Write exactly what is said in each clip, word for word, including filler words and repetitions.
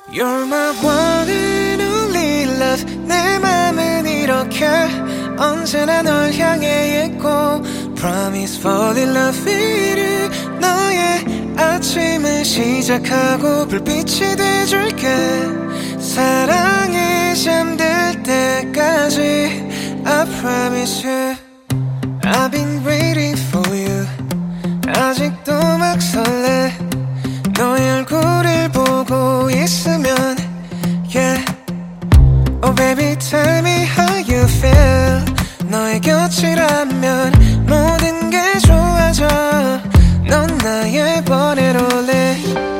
You're my one and only love. 내 맘은 이렇게 언제나 널 향해 있고 Promise fall in love with you. 너의 아침을 시작하고 불빛이 돼줄게. 사랑에 잠들 때까지 I promise you. I've been waiting for you. 아직도 막 설레. 너의 얼굴을 보고 있으면 yeah. Oh baby tell me how you feel. 너의 곁이라면 모든 게 좋아져. 넌 나의 one and only.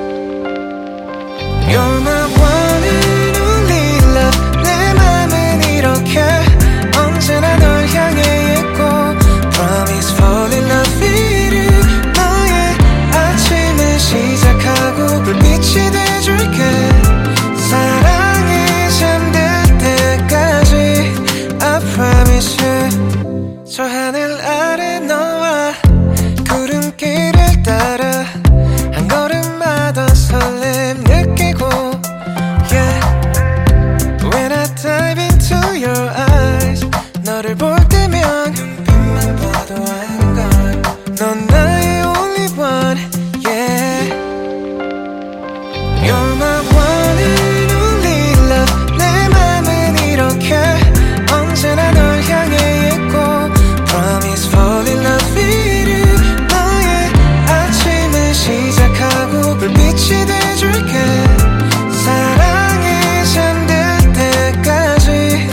You're my one and only love. 내 맘은 이렇게 언제나 널 향해 있고 Promise fall in love with you. 너의 아침을 시작하고 불빛이 돼줄게. 사랑에 잠들 때까지 I promise you. 저 하늘 아래 너와 구름길을 따라 한 걸음마다 설렘 느끼고 yeah. When I dive into your eyes 너를 볼 때면 눈빛만 봐도 아는 걸 넌 나의 only one yeah. You're my one and only love. 내 맘은 이렇게 언제나 널 향해 있고 Promise fall in love with you. 너의 아침을 시작하고 불빛이 돼줄게. 사랑에 잠들 때까지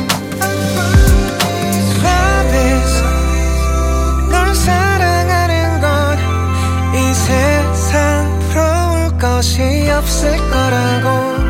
Promise. 널 사랑하는 건 이 세상 부러울 것이 없을 거라고